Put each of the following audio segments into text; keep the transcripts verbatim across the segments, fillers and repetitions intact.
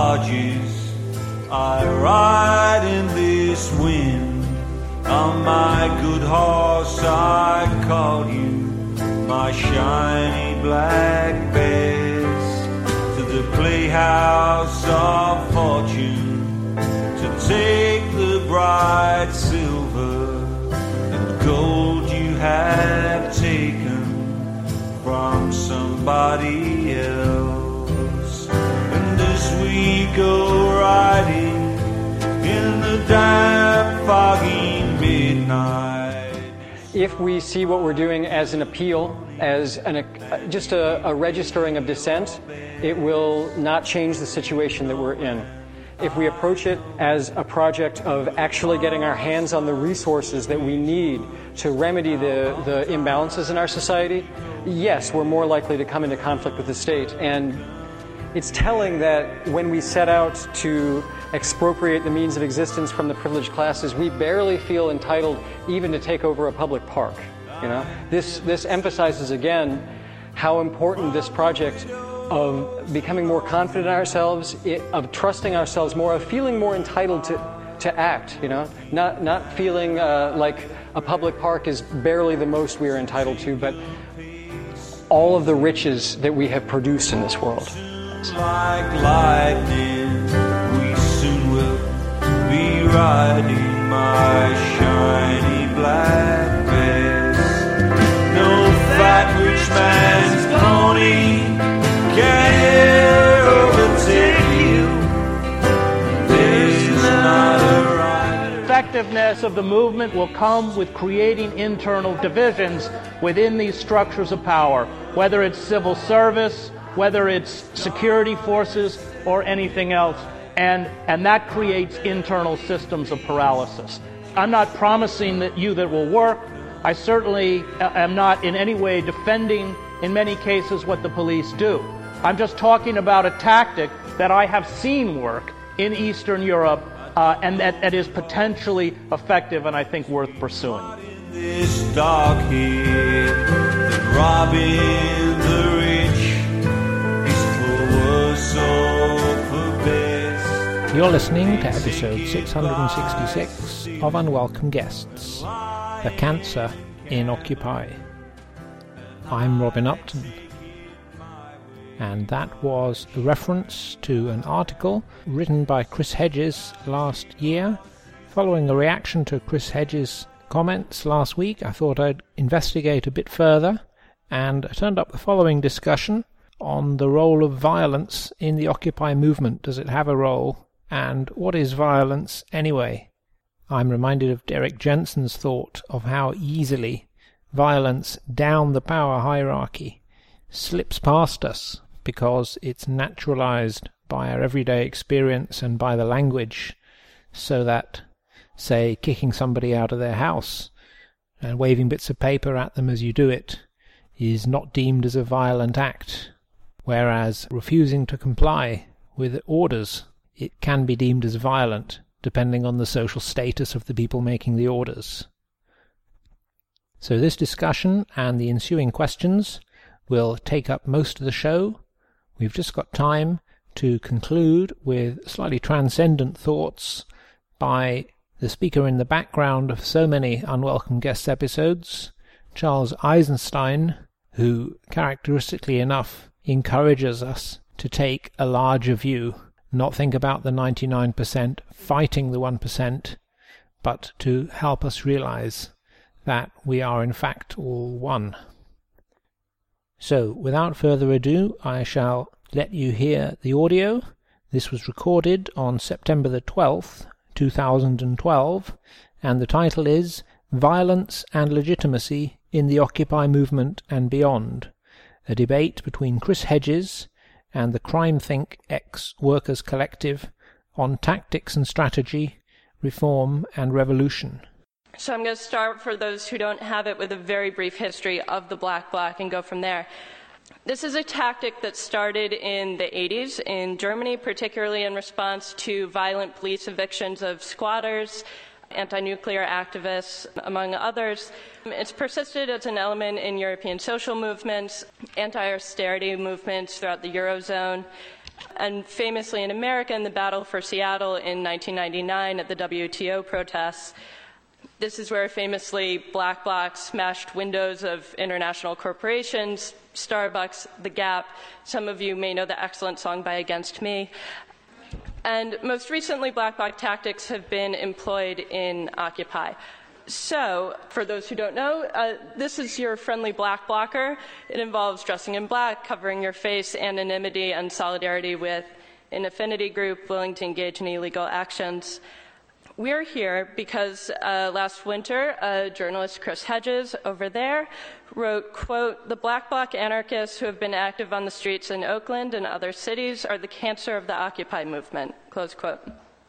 barges, I ride in this wind. On my good horse I call you, my shiny black bears, to the playhouse of fortune, to take the bright silver and gold you have taken from somebody else. And as we go riding in the damp, foggy midnight, if we see what we're doing as an appeal, as an, uh, just a, a registering of dissent, it will not change the situation that we're in. If we approach it as a project of actually getting our hands on the resources that we need to remedy the, the imbalances in our society, yes, we're more likely to come into conflict with the state. And it's telling that when we set out to expropriate the means of existence from the privileged classes, we barely feel entitled even to take over a public park. You know, this this emphasizes again how important this project of becoming more confident in ourselves, it, of trusting ourselves more, of feeling more entitled to to act. You know, not not feeling uh, like a public park is barely the most we are entitled to, but all of the riches that we have produced in this world. Like lightning, we soon will be riding my shiny black bears. No fat rich man's pony can overtake you. There's not a rider. Effectiveness of the movement will come with creating internal divisions within these structures of power, whether it's civil service, whether it's security forces or anything else, and, and that creates internal systems of paralysis. I'm not promising that you that will work. I certainly am not in any way defending, in many cases, what the police do. I'm just talking about a tactic that I have seen work in Eastern Europe uh, and that, that is potentially effective and I think worth pursuing. This dark here, that robbing the rich, you're listening to episode six hundred sixty-six of Unwelcome Guests, The Cancer in Occupy. I'm Robin Upton, and that was a reference to an article written by Chris Hedges last year. Following a reaction to Chris Hedges' comments last week, I thought I'd investigate a bit further, and I turned up the following discussion on the role of violence in the Occupy movement. Does it have a role? And what is violence anyway? I'm reminded of Derek Jensen's thought of how easily violence down the power hierarchy slips past us because it's naturalized by our everyday experience and by the language, so that, say, kicking somebody out of their house and waving bits of paper at them as you do it is not deemed as a violent act, whereas refusing to comply with orders, it can be deemed as violent, depending on the social status of the people making the orders. So this discussion and the ensuing questions will take up most of the show. We've just got time to conclude with slightly transcendent thoughts by the speaker in the background of so many Unwelcome Guests episodes, Charles Eisenstein, who, characteristically enough, encourages us to take a larger view, not think about the ninety-nine percent fighting the one percent, but to help us realize that we are in fact all one. So, without further ado, I shall let you hear the audio. This was recorded on September the twelfth, two thousand twelve, and the title is Violence and Legitimacy in the Occupy Movement and Beyond, a debate between Chris Hedges and the CrimethInc ex-workers collective on tactics and strategy, reform and revolution. So I'm going to start, for those who don't have it, with a very brief history of the Black Bloc and go from there. This is a tactic that started in the eighties in Germany, particularly in response to violent police evictions of squatters, anti-nuclear activists, among others. It's persisted as an element in European social movements, anti-austerity movements throughout the Eurozone, And famously in America, in the battle for Seattle in nineteen ninety-nine at the W T O protests, this is where famously Black Bloc smashed windows of international corporations, Starbucks, The Gap. Some of you may know the excellent song by Against Me. And most recently, Black Bloc tactics have been employed in Occupy. So, for those who don't know, uh, this is your friendly black blocker. It involves dressing in black, covering your face, anonymity, and solidarity with an affinity group willing to engage in illegal actions. We're here because uh, last winter, uh, journalist Chris Hedges over there wrote, quote, "The Black Bloc anarchists who have been active on the streets in Oakland and other cities are the cancer of the Occupy movement," close quote.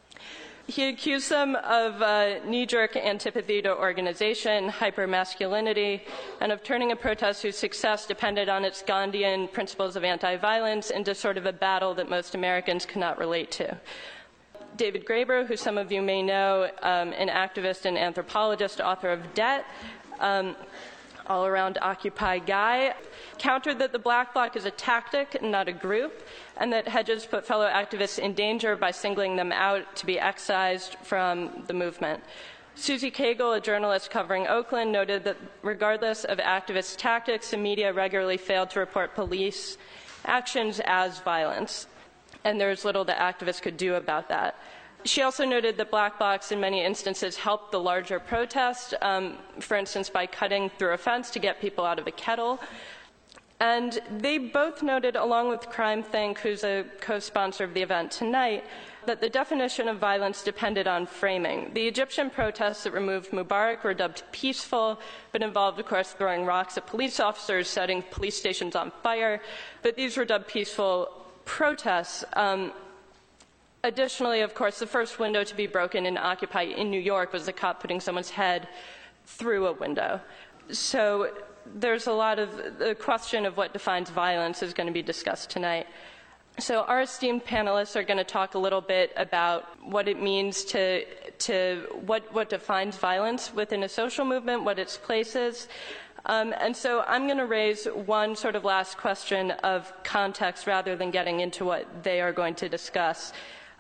He accused them of uh, knee-jerk antipathy to organization, hyper-masculinity, and of turning a protest whose success depended on its Gandhian principles of anti-violence into sort of a battle that most Americans could not relate to. David Graeber, who some of you may know, um, an activist and anthropologist, author of Debt, um, all-around Occupy guy, countered that the Black Bloc is a tactic and not a group, and that Hedges put fellow activists in danger by singling them out to be excised from the movement. Susie Cagle, a journalist covering Oakland, noted that regardless of activist tactics, the media regularly failed to report police actions as violence, and there's little that activists could do about that. She also noted that Black Blocs in many instances helped the larger protest, um, for instance, by cutting through a fence to get people out of a kettle. And they both noted, along with Crime Think, who's a co-sponsor of the event tonight, that the definition of violence depended on framing. The Egyptian protests that removed Mubarak were dubbed peaceful, but involved, of course, throwing rocks at police officers, setting police stations on fire. But these were dubbed peaceful protests. Um, Additionally, of course, the first window to be broken in Occupy in New York was a cop putting someone's head through a window. So there's a lot of the question of what defines violence is going to be discussed tonight. So our esteemed panelists are going to talk a little bit about what it means to, to what, what defines violence within a social movement, what its place is. Um, and so I'm going to raise one sort of last question of context rather than getting into what they are going to discuss.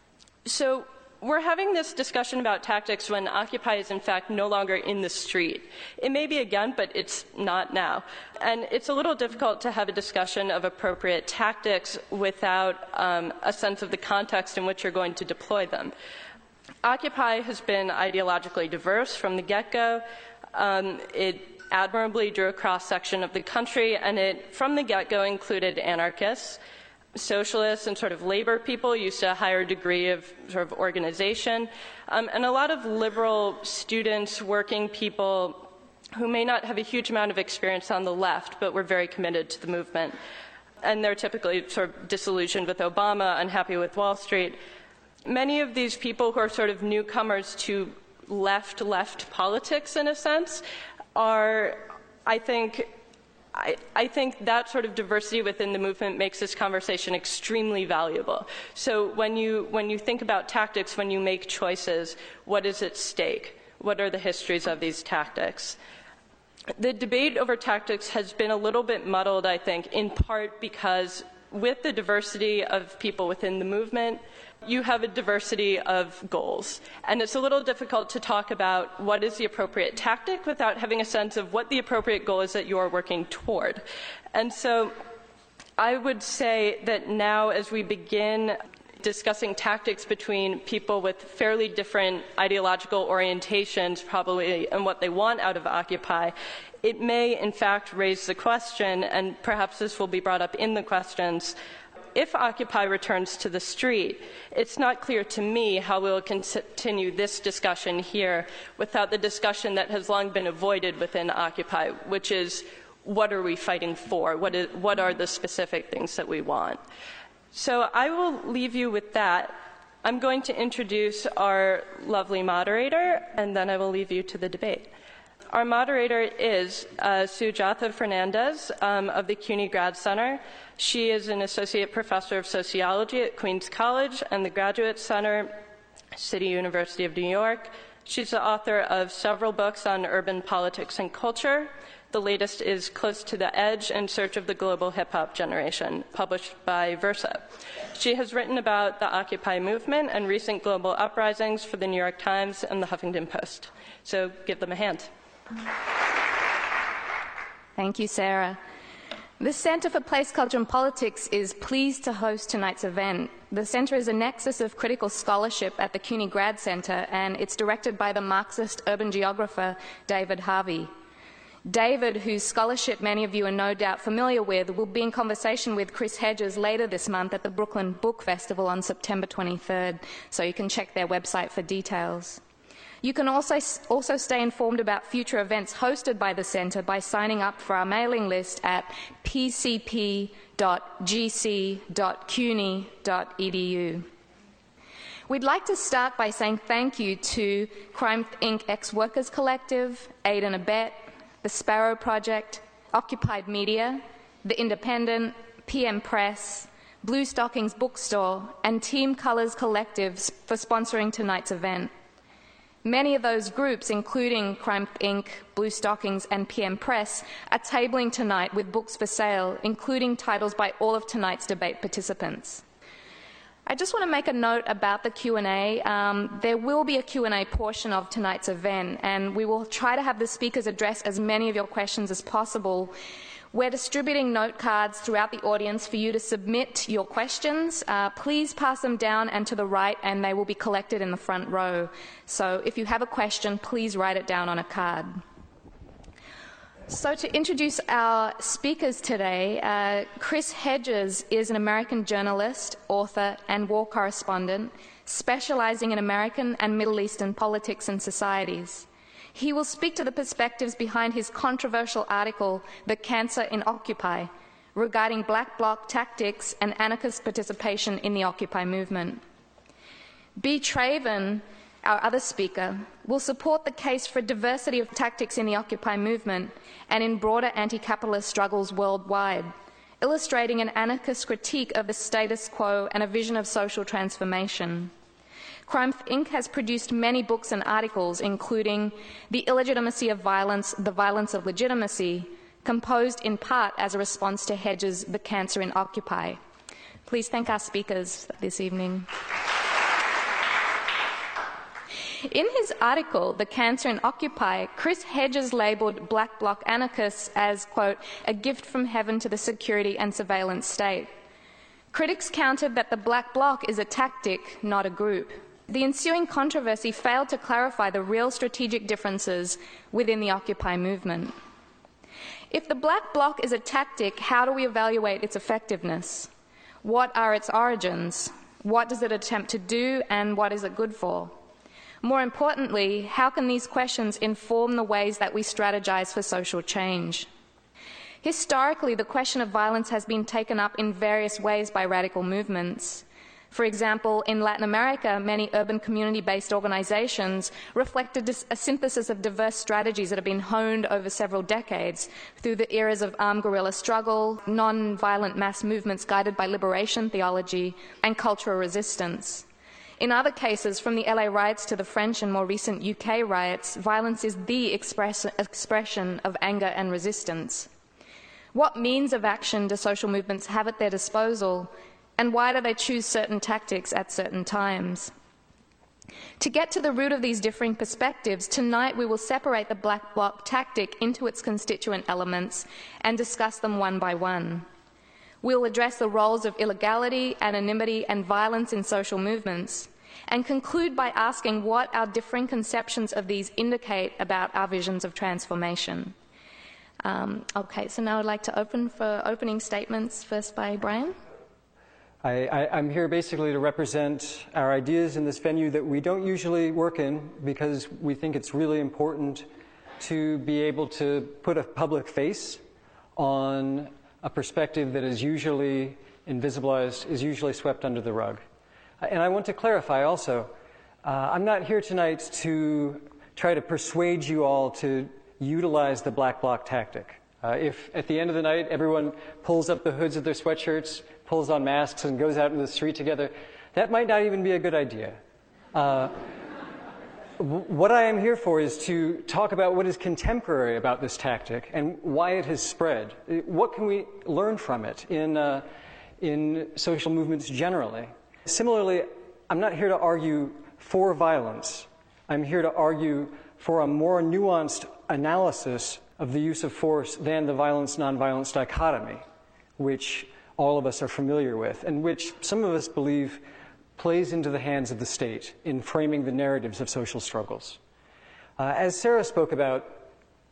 So we're having this discussion about tactics when Occupy is in fact no longer in the street. It may be again, but it's not now. And it's a little difficult to have a discussion of appropriate tactics without um, a sense of the context in which you're going to deploy them. Occupy has been ideologically diverse from the get-go. Um, it admirably drew a cross-section of the country, and it, from the get-go, included anarchists, socialists, and sort of labor people used to a higher degree of sort of organization, um, and a lot of liberal students, working people who may not have a huge amount of experience on the left, but were very committed to the movement. And they're typically sort of disillusioned with Obama, unhappy with Wall Street. Many of these people who are sort of newcomers to left-left politics, in a sense, are, I think, I, I think that sort of diversity within the movement makes this conversation extremely valuable. So when you, when you think about tactics, when you make choices, what is at stake? What are the histories of these tactics? The debate over tactics has been a little bit muddled, I think, in part because with the diversity of people within the movement, you have a diversity of goals. And it's a little difficult to talk about what is the appropriate tactic without having a sense of what the appropriate goal is that you're working toward. And so I would say that now, as we begin discussing tactics between people with fairly different ideological orientations, probably, and what they want out of Occupy, it may, in fact, raise the question, and perhaps this will be brought up in the questions, if Occupy returns to the street, it's not clear to me how we'll continue this discussion here without the discussion that has long been avoided within Occupy, which is, what are we fighting for? What, is, what are the specific things that we want? So I will leave you with that. I'm going to introduce our lovely moderator, and then I will leave you to the debate. Our moderator is uh, Sujatha Fernandez um, of the CUNY Grad Center. She is an associate professor of sociology at Queens College and the Graduate Center, City University of New York. She's the author of several books on urban politics and culture. The latest is Close to the Edge: In Search of the Global Hip-Hop Generation, published by Versa. She has written about the Occupy movement and recent global uprisings for the New York Times and the Huffington Post. So give them a hand. Thank you, Sarah. The Center for Place, Culture and Politics is pleased to host tonight's event. The center is a nexus of critical scholarship at the CUNY Grad Center, and it's directed by the Marxist urban geographer David Harvey. David, whose scholarship many of you are no doubt familiar with, will be in conversation with Chris Hedges later this month at the Brooklyn Book Festival on September twenty-third, so you can check their website for details. You can also, also stay informed about future events hosted by the Centre by signing up for our mailing list at p c p dot g c dot cuny dot e d u. We'd like to start by saying thank you to Crime Incorporated Ex-Workers Collective, Aid and Abet, the Sparrow Project, Occupied Media, The Independent, P M Press, Blue Stockings Bookstore, and Team Colours Collectives for sponsoring tonight's event. Many of those groups, including Crime Incorporated, Blue Stockings, and P M Press, are tabling tonight with books for sale, including titles by all of tonight's debate participants. I just want to make a note about the Q and A. Um, there will be a Q and A portion of tonight's event, and we will try to have the speakers address as many of your questions as possible. We're distributing note cards throughout the audience for you to submit your questions. Uh, please pass them down and to the right, and they will be collected in the front row. So if you have a question, please write it down on a card. So to introduce our speakers today, uh, Chris Hedges is an American journalist, author, and war correspondent, specializing in American and Middle Eastern politics and societies. He will speak to the perspectives behind his controversial article, The Cancer in Occupy, regarding black bloc tactics and anarchist participation in the Occupy movement. B. Traven, our other speaker, will support the case for diversity of tactics in the Occupy movement and in broader anti-capitalist struggles worldwide, illustrating an anarchist critique of the status quo and a vision of social transformation. Crime Incorporated has produced many books and articles, including The Illegitimacy of Violence, The Violence of Legitimacy, composed in part as a response to Hedges' The Cancer in Occupy. Please thank our speakers this evening. In his article, The Cancer in Occupy, Chris Hedges labelled black bloc anarchists as, quote, a gift from heaven to the security and surveillance state. Critics countered that the black bloc is a tactic, not a group. The ensuing controversy failed to clarify the real strategic differences within the Occupy movement. If the black bloc is a tactic, how do we evaluate its effectiveness? What are its origins? What does it attempt to do, and what is it good for? More importantly, how can these questions inform the ways that we strategize for social change? Historically, the question of violence has been taken up in various ways by radical movements. For example, in Latin America, many urban community-based organizations reflected a synthesis of diverse strategies that have been honed over several decades through the eras of armed guerrilla struggle, non-violent mass movements guided by liberation theology, and cultural resistance. In other cases, from the L A riots to the French and more recent U K riots, violence is the express, expression of anger and resistance. What means of action do social movements have at their disposal, and why do they choose certain tactics at certain times? To get to the root of these differing perspectives, tonight we will separate the black bloc tactic into its constituent elements and discuss them one by one. We'll address the roles of illegality, anonymity, and violence in social movements, and conclude by asking what our differing conceptions of these indicate about our visions of transformation. Um, okay, so now I'd like to open for opening statements, first by Brian. I, I, I'm here basically to represent our ideas in this venue that we don't usually work in because we think it's really important to be able to put a public face on a perspective that is usually invisibilized, is usually swept under the rug. And I want to clarify also, uh, I'm not here tonight to try to persuade you all to utilize the black bloc tactic. Uh, if at the end of the night everyone pulls up the hoods of their sweatshirts, pulls on masks, and goes out into the street together, that might not even be a good idea. Uh, what I am here for is to talk about what is contemporary about this tactic and why it has spread. What can we learn from it in, uh, in social movements generally? Similarly, I'm not here to argue for violence. I'm here to argue for a more nuanced analysis of the use of force than the violence-nonviolence dichotomy, which all of us are familiar with, and which some of us believe plays into the hands of the state in framing the narratives of social struggles. Uh, as Sarah spoke about,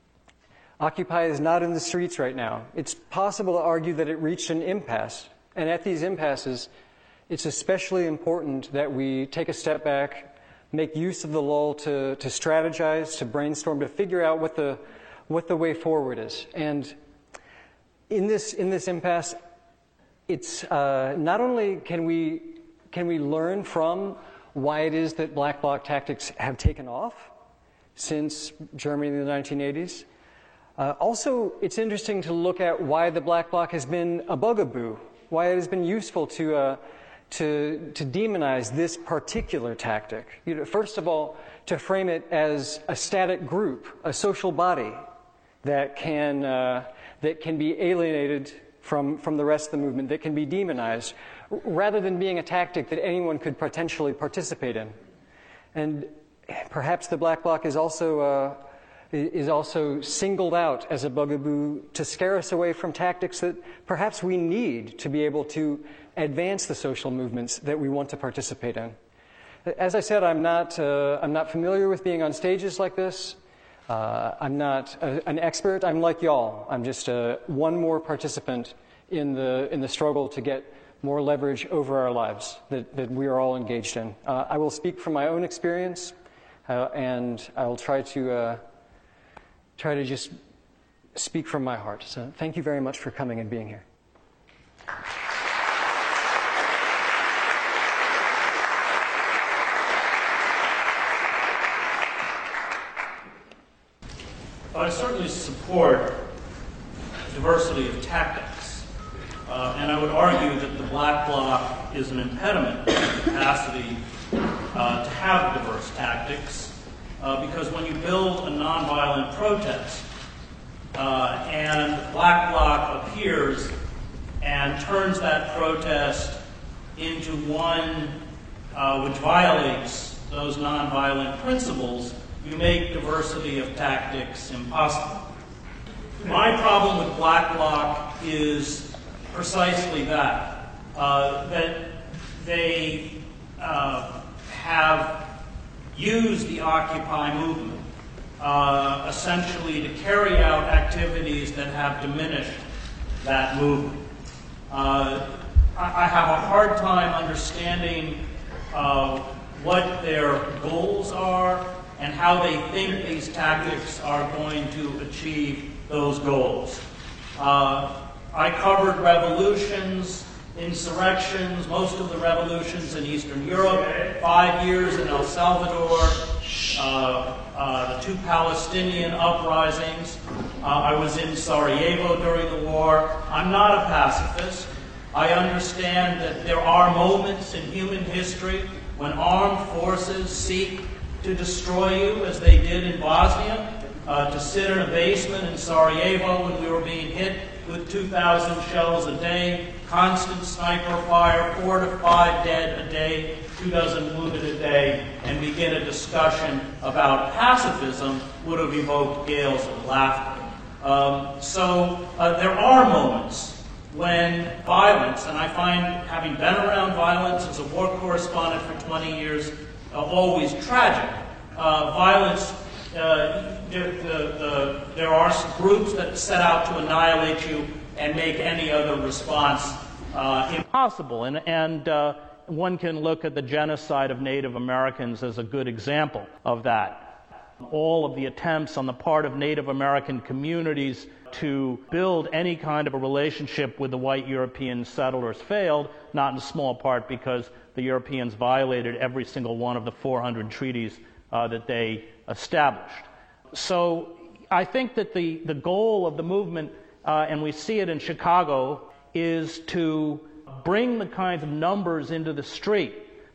Occupy is not in the streets right now. It's possible to argue that it reached an impasse, and at these impasses, it's especially important that we take a step back, make use of the lull to, to strategize, to brainstorm, to figure out what the, what the way forward is. And in this, in this impasse, it's uh, not only can we Can we learn from why it is that black bloc tactics have taken off since Germany in the nineteen eighties? Uh, also, it's interesting to look at why the black bloc has been a bugaboo, why it has been useful to, uh, to, to demonize this particular tactic. You know, first of all, to frame it as a static group, a social body that can, uh, that can be alienated from, from the rest of the movement, that can be demonized, rather than being a tactic that anyone could potentially participate in. And perhaps the black bloc is also, uh, is also singled out as a bugaboo to scare us away from tactics that perhaps we need to be able to advance the social movements that we want to participate in. As I said, I'm not, uh, I'm not familiar with being on stages like this. Uh, I'm not a, an expert. I'm like y'all. I'm just uh, one more participant in the, in the struggle to get more leverage over our lives that, that we are all engaged in. Uh, I will speak from my own experience, uh, and I will try to uh, try to just speak from my heart. So thank you very much for coming and being here. I certainly support diversity of tactics. Uh, and I would argue that the black bloc is an impediment to the capacity uh, to have diverse tactics, uh, because when you build a nonviolent protest uh, and the black bloc appears and turns that protest into one uh, which violates those nonviolent principles, you make diversity of tactics impossible. My problem with black bloc is precisely that, uh, that they uh, have used the Occupy movement uh, essentially to carry out activities that have diminished that movement. Uh, I, I have a hard time understanding uh, what their goals are and how they think these tactics are going to achieve those goals. Uh, I covered revolutions, insurrections, most of the revolutions in Eastern Europe, five years in El Salvador, uh, uh, the two Palestinian uprisings. Uh, I was in Sarajevo during the war. I'm not a pacifist. I understand that there are moments in human history when armed forces seek to destroy you, as they did in Bosnia, uh, to sit in a basement in Sarajevo when we were being hit with two thousand shells a day, constant sniper fire, four to five dead a day, two dozen wounded a day, and begin a discussion about pacifism would have evoked gales of laughter. Um, so uh, there are moments when violence, and I find, having been around violence as a war correspondent for twenty years, uh, always tragic. Uh, violence, uh, the, the, the, there are groups that set out to annihilate you and make any other response uh, impossible. And, and uh, one can look at the genocide of Native Americans as a good example of that. All of the attempts on the part of Native American communities to build any kind of a relationship with the white European settlers failed, not in small part because the Europeans violated every single one of the four hundred treaties uh, that they established. So I think that the, the goal of the movement, uh, and we see it in Chicago, is to bring the kinds of numbers into the street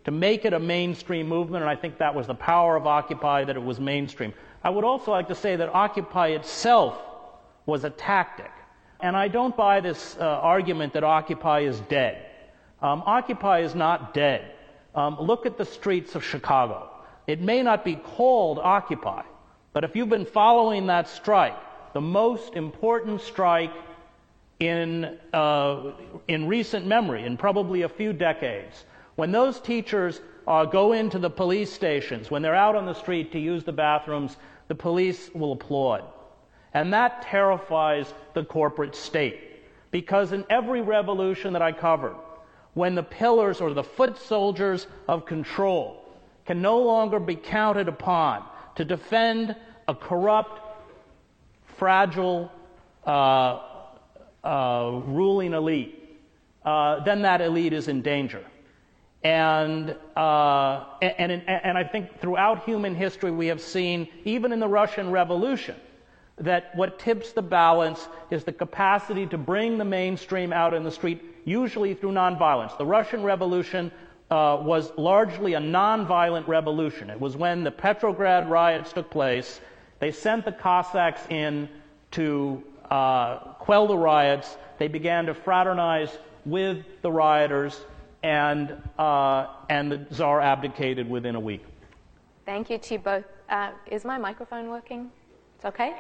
to make it a mainstream movement, and I think that was the power of Occupy, that it was mainstream. I would also like to say that Occupy itself was a tactic. And I don't buy this uh, argument that Occupy is dead. Um, Occupy is not dead. Um, look at the streets of Chicago. It may not be called Occupy, but if you've been following that strike, the most important strike in, uh, in recent memory, in probably a few decades, when those teachers uh, go into the police stations, when they're out on the street to use the bathrooms, the police will applaud. And that terrifies the corporate state, because in every revolution that I covered, when the pillars or the foot soldiers of control can no longer be counted upon to defend a corrupt, fragile, uh, uh, ruling elite, uh, then that elite is in danger. And, uh, and, and, and I think throughout human history we have seen, even in the Russian Revolution, that what tips the balance is the capacity to bring the mainstream out in the street, usually through nonviolence. The Russian Revolution uh, was largely a nonviolent revolution. It was when the Petrograd riots took place. They sent the Cossacks in to uh, quell the riots. They began to fraternize with the rioters, and, uh, and the Tsar abdicated within a week. Thank you to you both. Uh, is my microphone working? It's okay?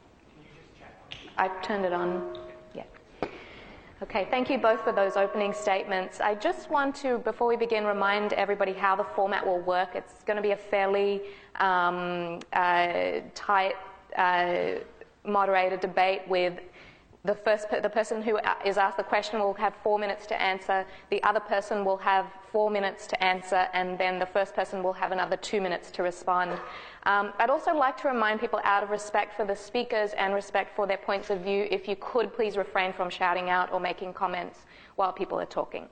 I've turned it on. Yeah. Okay, thank you both for those opening statements. I just want to, before we begin, remind everybody how the format will work. It's going to be a fairly um, uh, tight, uh, moderated debate with the first, per- the person who is asked the question will have four minutes to answer, the other person will have four minutes to answer, and then the first person will have another two minutes to respond. Um, I'd also like to remind people, out of respect for the speakers and respect for their points of view, if you could please refrain from shouting out or making comments while people are talking.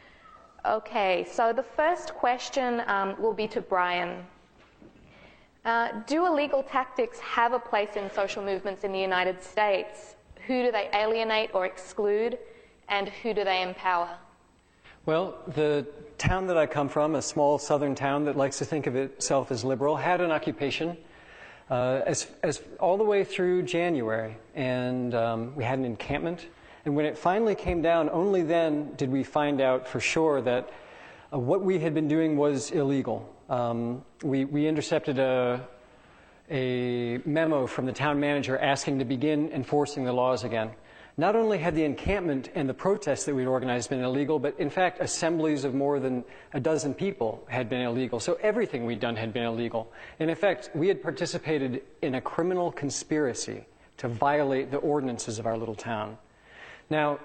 Okay, so the first question um, will be to Brian. Uh, do illegal tactics have a place in social movements in the United States? Who do they alienate or exclude, and who do they empower? Well, the town that I come from, a small southern town that likes to think of itself as liberal, had an occupation uh, as, as all the way through January, and um, we had an encampment. And when it finally came down, only then did we find out for sure that uh, what we had been doing was illegal. Um, we, we intercepted a, a memo from the town manager asking to begin enforcing the laws again. Not only had the encampment and the protests that we'd organized been illegal, but in fact assemblies of more than a dozen people had been illegal. So everything we'd done had been illegal. And in fact, we had participated in a criminal conspiracy to violate the ordinances of our little town. Now,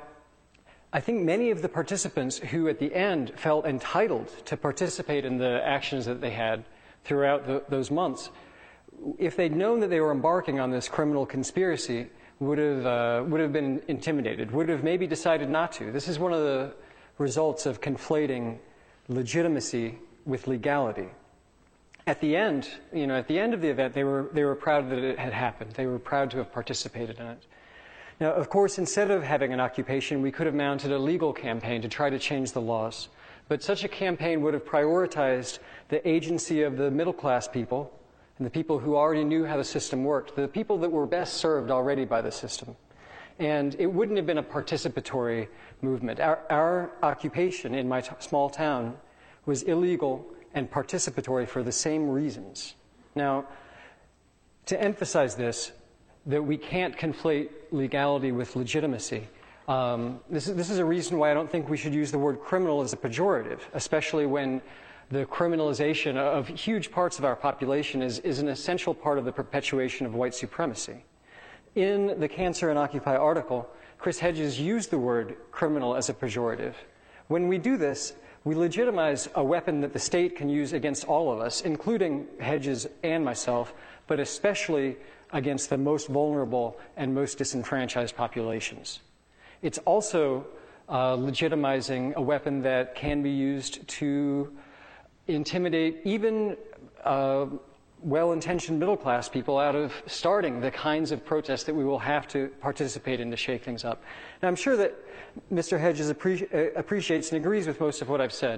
I think many of the participants who at the end felt entitled to participate in the actions that they had throughout the, those months, if they'd known that they were embarking on this criminal conspiracy, would have uh, would have been intimidated, would have maybe decided not to. This is one of the results of conflating legitimacy with legality. At the end, you know, at the end of the event, they were they were proud that it had happened. They were proud to have participated in it. Now, of course, instead of having an occupation, we could have mounted a legal campaign to try to change the laws. But such a campaign would have prioritized the agency of the middle-class people and the people who already knew how the system worked, the people that were best served already by the system. And it wouldn't have been a participatory movement. Our, our occupation in my t- small town was illegal and participatory for the same reasons. Now, to emphasize this, that we can't conflate legality with legitimacy, um, this is, this is a reason why I don't think we should use the word criminal as a pejorative, especially when the criminalization of huge parts of our population is, is an essential part of the perpetuation of white supremacy. In the Cancer and Occupy article, Chris Hedges used the word criminal as a pejorative. When we do this, we legitimize a weapon that the state can use against all of us, including Hedges and myself, but especially against the most vulnerable and most disenfranchised populations. It's also uh, legitimizing a weapon that can be used to intimidate even uh, well-intentioned middle-class people out of starting the kinds of protests that we will have to participate in to shake things up. Now, I'm sure that Mister Hedges appre- uh, appreciates and agrees with most of what I've said,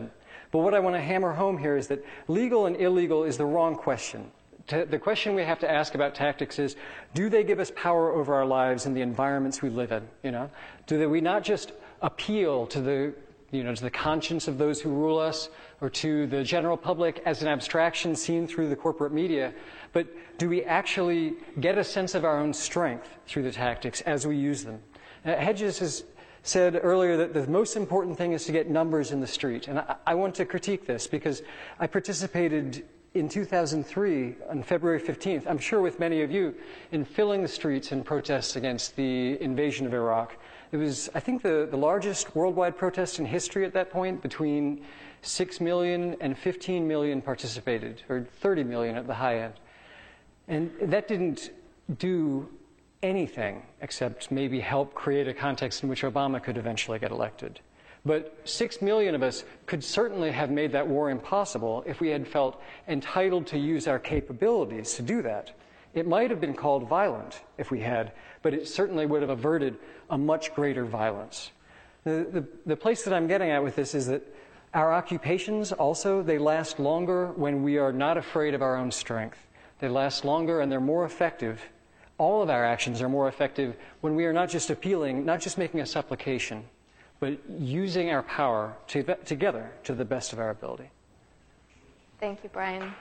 But what I want to hammer home here is that legal and illegal is the wrong question. The question we have to ask about tactics is, do they give us power over our lives and the environments we live in? You know, do they, we not just appeal to the, you know, to the conscience of those who rule us, or to the general public as an abstraction seen through the corporate media, but do we actually get a sense of our own strength through the tactics as we use them? Uh, Hedges has said earlier that the most important thing is to get numbers in the street, and I, I want to critique this because I participated in two thousand three, on February fifteenth, I'm sure with many of you, in filling the streets in protests against the invasion of Iraq. It was, I think, the, the largest worldwide protest in history at that point. Between six million and fifteen million participated, or thirty million at the high end. And that didn't do anything except maybe help create a context in which Obama could eventually get elected. But six million of us could certainly have made that war impossible if we had felt entitled to use our capabilities to do that. It might have been called violent if we had, but it certainly would have averted a much greater violence. The, the, the place that I'm getting at with this is that our occupations also, they last longer when we are not afraid of our own strength. They last longer and they're more effective. All of our actions are more effective when we are not just appealing, not just making a supplication, but using our power to, together to the best of our ability. Thank you, Brian.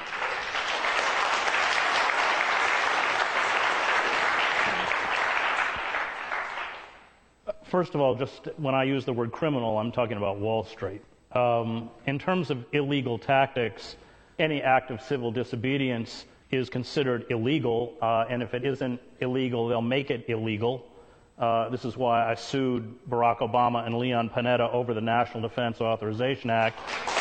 First of all, just when I use the word criminal, I'm talking about Wall Street. Um, in terms of illegal tactics, any act of civil disobedience is considered illegal, uh, and if it isn't illegal, they'll make it illegal. Uh, this is why I sued Barack Obama and Leon Panetta over the National Defense Authorization Act.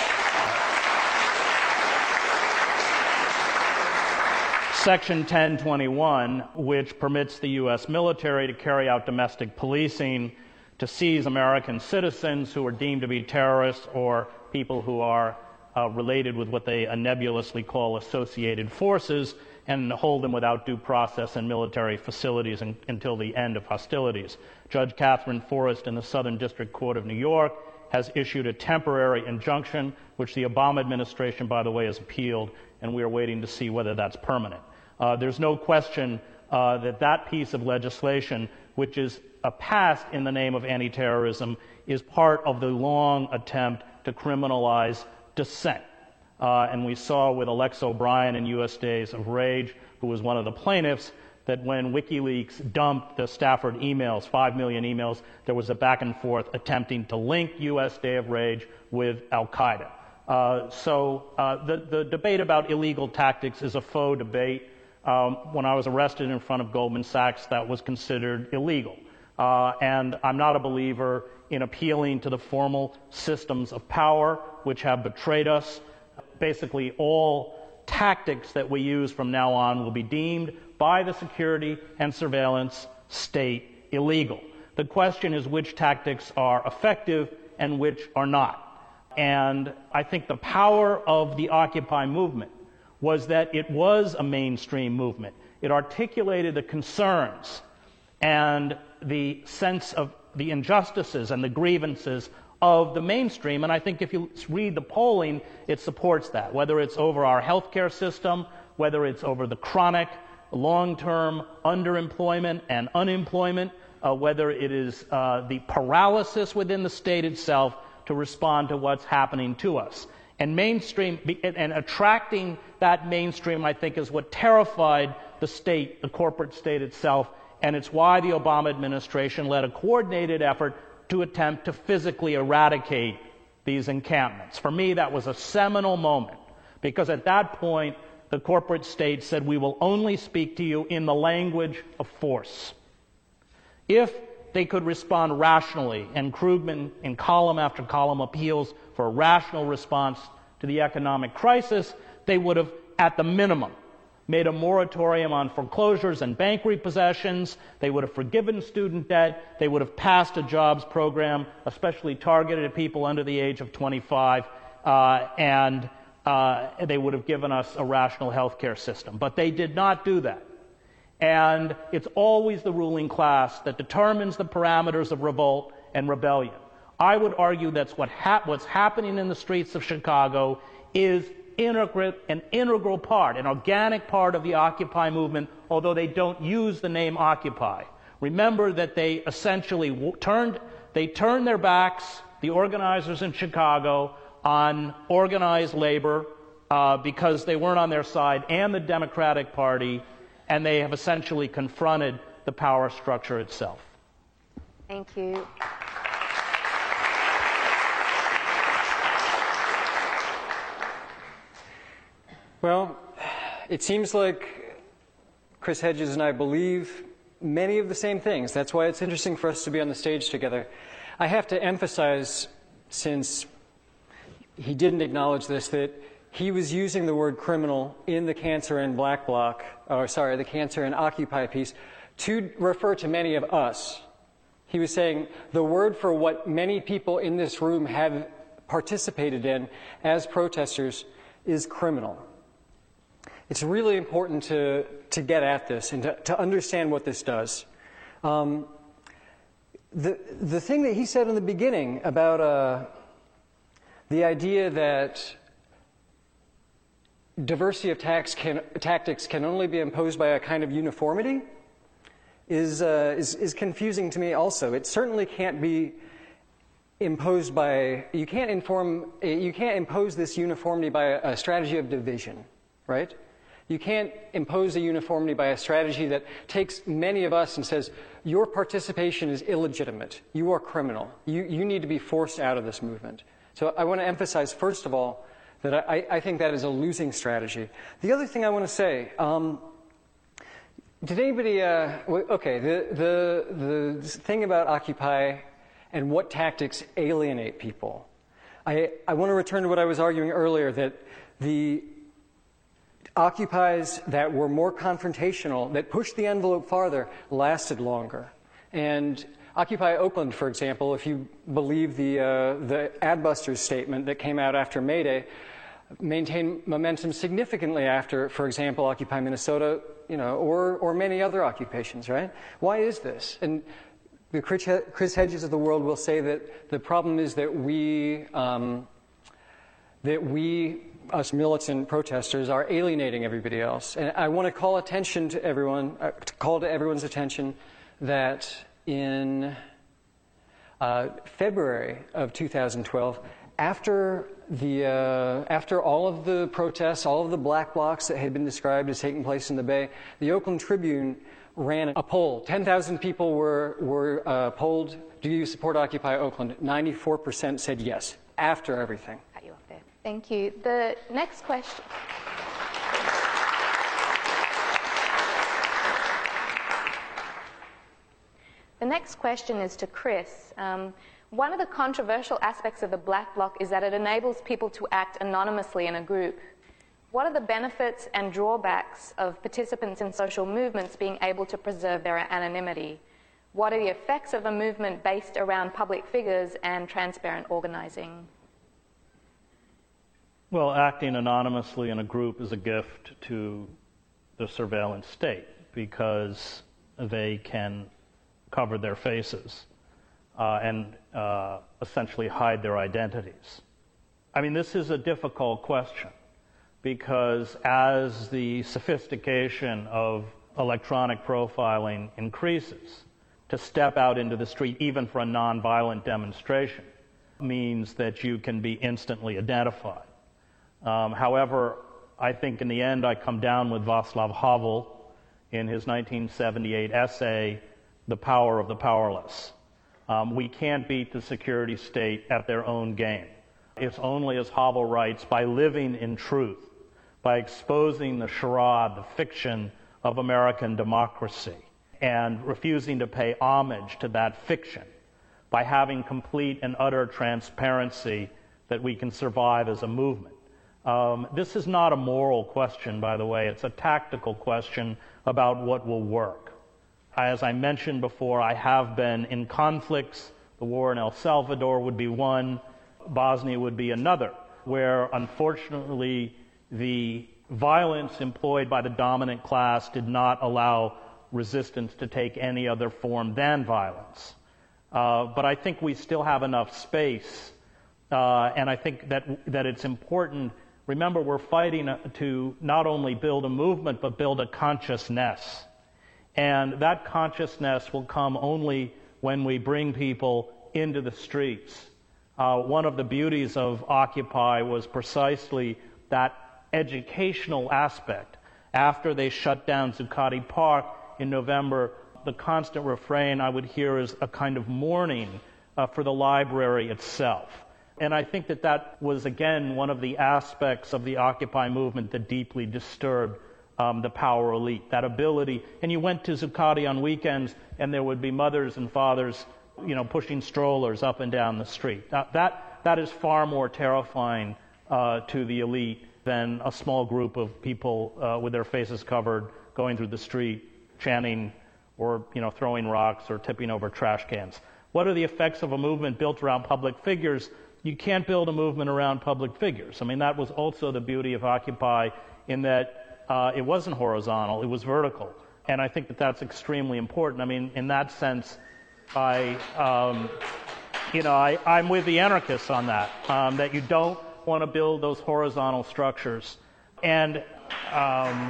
Section ten twenty-one, which permits the U S military to carry out domestic policing to seize American citizens who are deemed to be terrorists or people who are uh, related with what they nebulously call associated forces, and hold them without due process in military facilities in, until the end of hostilities. Judge Catherine Forrest in the Southern District Court of New York has issued a temporary injunction, which the Obama administration, by the way, has appealed, and we are waiting to see whether that's permanent. Uh, there's no question uh, that that piece of legislation, which is uh, passed in the name of anti-terrorism, is part of the long attempt to criminalize dissent. Uh, and we saw with Alex O'Brien in U S Days of Rage, who was one of the plaintiffs, that when WikiLeaks dumped the Stafford emails, five million emails, there was a back and forth attempting to link U S Day of Rage with Al-Qaeda. Uh, so uh, the, the debate about illegal tactics is a faux debate. Um, when I was arrested in front of Goldman Sachs, that was considered illegal. Uh, and I'm not a believer in appealing to the formal systems of power which have betrayed us. Basically, all tactics that we use from now on will be deemed by the security and surveillance state illegal. The question is which tactics are effective and which are not. And I think the power of the Occupy movement was that it was a mainstream movement. It articulated the concerns and the sense of the injustices and the grievances of the mainstream, and I think if you read the polling, it supports that, whether it's over our healthcare system, whether it's over the chronic, long-term underemployment and unemployment, uh, whether it is uh, the paralysis within the state itself to respond to what's happening to us. And mainstream, and attracting that mainstream, I think, is what terrified the state, the corporate state itself, and it's why the Obama administration led a coordinated effort to attempt to physically eradicate these encampments. For me, that was a seminal moment, because at that point, the corporate state said, we will only speak to you in the language of force. If they could respond rationally, and Krugman in column after column appeals for a rational response to the economic crisis, they would have, at the minimum, made a moratorium on foreclosures and bank repossessions. They would have forgiven student debt. They would have passed a jobs program, especially targeted at people under the age of twenty-five, uh, and uh, they would have given us a rational health care system. But they did not do that. And it's always the ruling class that determines the parameters of revolt and rebellion. I would argue that's what hap- what's happening in the streets of Chicago is integral, an integral part, an organic part of the Occupy movement, although they don't use the name Occupy. Remember that they essentially w- turned, they turned their backs, the organizers in Chicago, on organized labor uh, because they weren't on their side, and the Democratic Party, and they have essentially confronted the power structure itself. Thank you. Well, it seems like Chris Hedges and I believe many of the same things. That's why it's interesting for us to be on the stage together. I have to emphasize, since he didn't acknowledge this, that he was using the word criminal in the Cancer and Black Bloc, or sorry, the Cancer and Occupy piece, to refer to many of us. He was saying the word for what many people in this room have participated in as protesters is criminal. It's really important to, to get at this and to, to understand what this does. Um, the, the thing that he said in the beginning about uh, the idea that diversity of tax can, tactics can only be imposed by a kind of uniformity is, uh, is, is confusing to me also. It certainly can't be imposed by, you can't inform, you can't impose this uniformity by a, a strategy of division, right? You can't impose a uniformity by a strategy that takes many of us and says, your participation is illegitimate. You are criminal. You, you need to be forced out of this movement. So I want to emphasize, first of all, that I, I think that is a losing strategy. The other thing I want to say, um, did anybody, uh, okay, the, the, the thing about Occupy and what tactics alienate people. I, I want to return to what I was arguing earlier, that the Occupies that were more confrontational, that pushed the envelope farther, lasted longer. And Occupy Oakland, for example, if you believe the, uh, the Adbusters statement that came out after May Day, maintained momentum significantly after, for example, Occupy Minnesota, you know, or, or many other occupations, right? Why is this? And the Chris Hedges of the world will say that the problem is that we, um, that we, us militant protesters, are alienating everybody else. And I want to call attention to everyone, uh, to call to everyone's attention that in uh, February of two thousand twelve, after the uh, after all of the protests, all of the black blocs that had been described as taking place in the Bay, the Oakland Tribune ran a poll. ten thousand people were were uh, polled. Do you support Occupy Oakland? ninety-four percent said yes. After everything. Thank you. The next question. The next question is to Chris. Um, one of the controversial aspects of the Black Bloc is that it enables people to act anonymously in a group. What are the benefits and drawbacks of participants in social movements being able to preserve their anonymity? What are the effects of a movement based around public figures and transparent organizing? Well, acting anonymously in a group is a gift to the surveillance state because they can cover their faces uh, and uh, essentially hide their identities. I mean, this is a difficult question because as the sophistication of electronic profiling increases, to step out into the street, even for a nonviolent demonstration, means that you can be instantly identified. Um, however, I think in the end I come down with Václav Havel in his nineteen seventy-eight essay, The Power of the Powerless. Um, we can't beat the security state at their own game. It's only, as Havel writes, by living in truth, by exposing the charade, the fiction of American democracy, and refusing to pay homage to that fiction, by having complete and utter transparency, that we can survive as a movement. Um, this is not a moral question, by the way. It's a tactical question about what will work. As I mentioned before, I have been in conflicts. The war in El Salvador would be one. Bosnia would be another, where unfortunately the violence employed by the dominant class did not allow resistance to take any other form than violence. Uh, but I think we still have enough space, uh, and I think that that it's important. Remember, we're fighting to not only build a movement, but build a consciousness. And that consciousness will come only when we bring people into the streets. Uh, one of the beauties of Occupy was precisely that educational aspect. After they shut down Zuccotti Park in November, the constant refrain I would hear is a kind of mourning uh, for the library itself. And I think that that was, again, one of the aspects of the Occupy movement that deeply disturbed um, the power elite, that ability. And you went to Zuccotti on weekends, and there would be mothers and fathers, you know, pushing strollers up and down the street. Now, that, that is far more terrifying uh, to the elite than a small group of people uh, with their faces covered going through the street, chanting or, you know, throwing rocks or tipping over trash cans. What are the effects of a movement built around public figures? You can't build a movement around public figures. I mean, that was also the beauty of Occupy in that uh, it wasn't horizontal, it was vertical. And I think that that's extremely important. I mean, in that sense, I, um, you know, I, I'm with the anarchists on that, um, that you don't want to build those horizontal structures. And, um,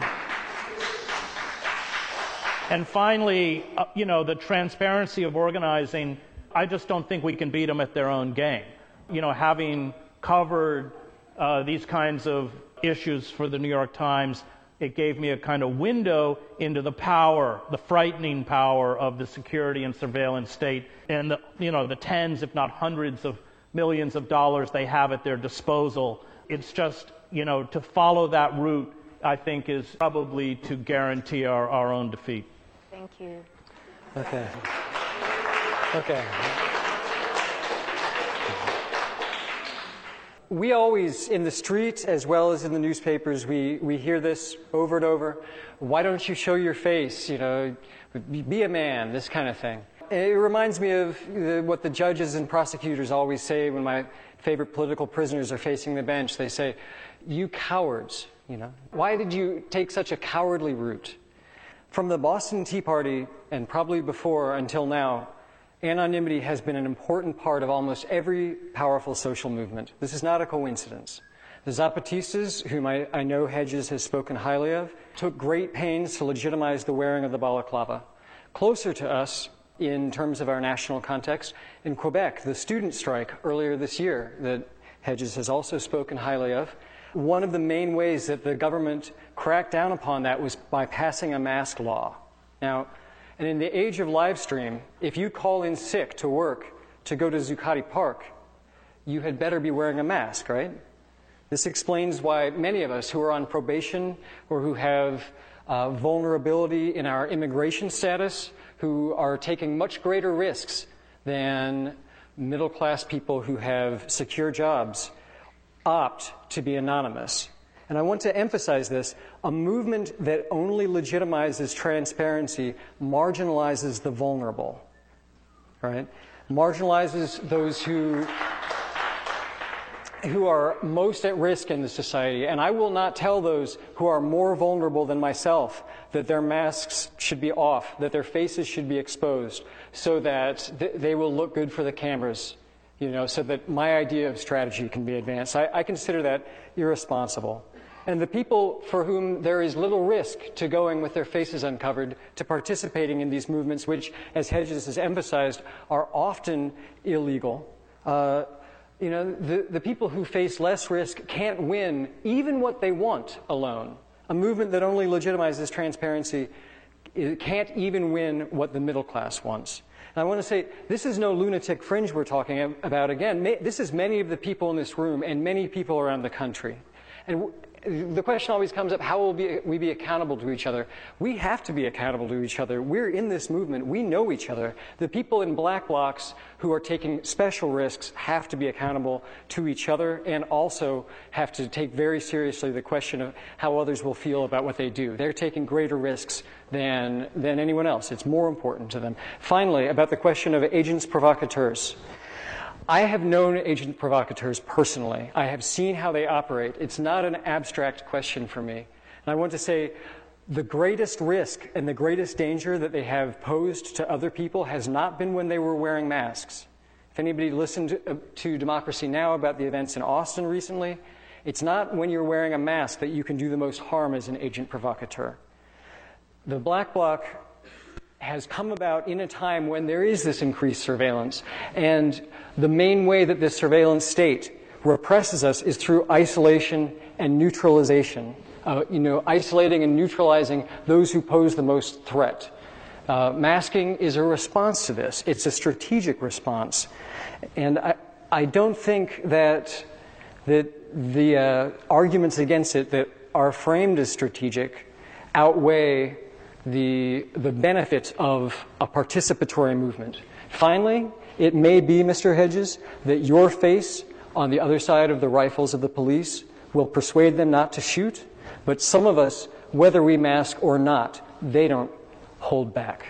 and finally, uh, you know, the transparency of organizing, I just don't think we can beat them at their own game. You know, having covered uh, these kinds of issues for the New York Times, it gave me a kind of window into the power, the frightening power of the security and surveillance state, and the, you know, the tens, if not hundreds of millions of dollars they have at their disposal. It's just, you know, to follow that route, I think, is probably to guarantee our, our own defeat. Thank you. Okay. Okay. We always, in the streets as well as in the newspapers, we, we hear this over and over. Why don't you show your face? You know, be a man, this kind of thing. It reminds me of the, what the judges and prosecutors always say when my favorite political prisoners are facing the bench. They say, you cowards, you know, why did you take such a cowardly route? From the Boston Tea Party, and probably before until now, anonymity has been an important part of almost every powerful social movement. This is not a coincidence. The Zapatistas, whom I, I know Hedges has spoken highly of, took great pains to legitimize the wearing of the balaclava. Closer to us, in terms of our national context, in Quebec, the student strike earlier this year that Hedges has also spoken highly of, one of the main ways that the government cracked down upon that was by passing a mask law. Now, and in the age of live stream, if you call in sick to work to go to Zuccotti Park, you had better be wearing a mask, right? This explains why many of us who are on probation or who have uh, vulnerability in our immigration status, who are taking much greater risks than middle-class people who have secure jobs, opt to be anonymous. And I want to emphasize this. A movement that only legitimizes transparency marginalizes the vulnerable, right? Marginalizes those who, who are most at risk in the society. And I will not tell those who are more vulnerable than myself that their masks should be off, that their faces should be exposed, so that th- they will look good for the cameras, you know, so that my idea of strategy can be advanced. I, I consider that irresponsible. And the people for whom there is little risk to going with their faces uncovered, to participating in these movements, which, as Hedges has emphasized, are often illegal, uh, you know, the, the people who face less risk can't win even what they want alone. A movement that only legitimizes transparency can't even win what the middle class wants. And I want to say, this is no lunatic fringe we're talking about. Again, may, this is many of the people in this room and many people around the country. And w- the question always comes up, how will be, we be accountable to each other? We have to be accountable to each other. We're in this movement. We know each other. The people in black blocs who are taking special risks have to be accountable to each other, and also have to take very seriously the question of how others will feel about what they do. They're taking greater risks than, than anyone else. It's more important to them. Finally, about the question of agents provocateurs. I have known agent provocateurs personally. I have seen how they operate. It's not an abstract question for me. And I want to say, the greatest risk and the greatest danger that they have posed to other people has not been when they were wearing masks. If anybody listened to, uh, to Democracy Now! About the events in Austin recently, it's not when you're wearing a mask that you can do the most harm as an agent provocateur. The Black Bloc has come about in a time when there is this increased surveillance, and the main way that this surveillance state represses us is through isolation and neutralization. Uh, you know, isolating and neutralizing those who pose the most threat. Uh, masking is a response to this. It's a strategic response. And I, I don't think that, that the uh, arguments against it that are framed as strategic outweigh the, the benefits of a participatory movement. Finally, it may be, Mister Hedges, that your face on the other side of the rifles of the police will persuade them not to shoot, but some of us, whether we mask or not, they don't hold back.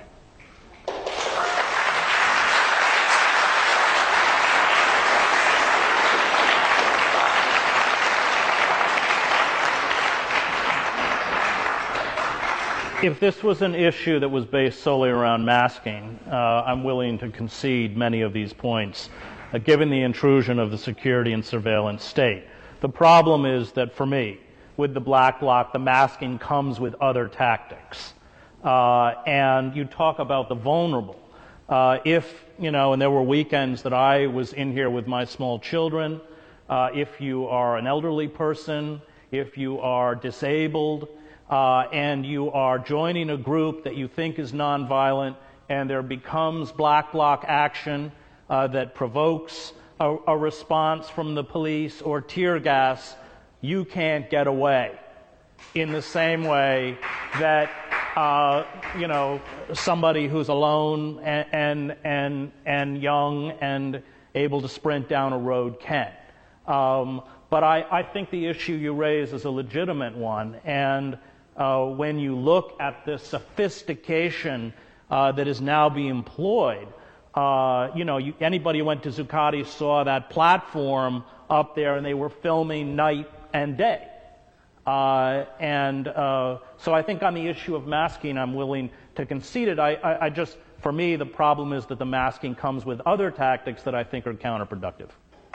If this was an issue that was based solely around masking, uh, I'm willing to concede many of these points, uh, given the intrusion of the security and surveillance state. The problem is that for me, with the Black Bloc, the masking comes with other tactics. Uh, and you talk about the vulnerable. Uh, if, you know, and there were weekends that I was in here with my small children, uh, if you are an elderly person, if you are disabled, uh, and you are joining a group that you think is nonviolent, and there becomes Black Bloc action uh, that provokes a, a response from the police or tear gas, you can't get away in the same way that, uh, you know, somebody who's alone and, and, and, and young and able to sprint down a road can. Um, but I, I think the issue you raise is a legitimate one. And uh, when you look at the sophistication uh, that is now being employed, uh, you know, you, anybody who went to Zuccotti saw that platform up there, and they were filming night and day. Uh, and uh, so I think on the issue of masking, I'm willing to concede it. I, I, I just, for me, the problem is that the masking comes with other tactics that I think are counterproductive.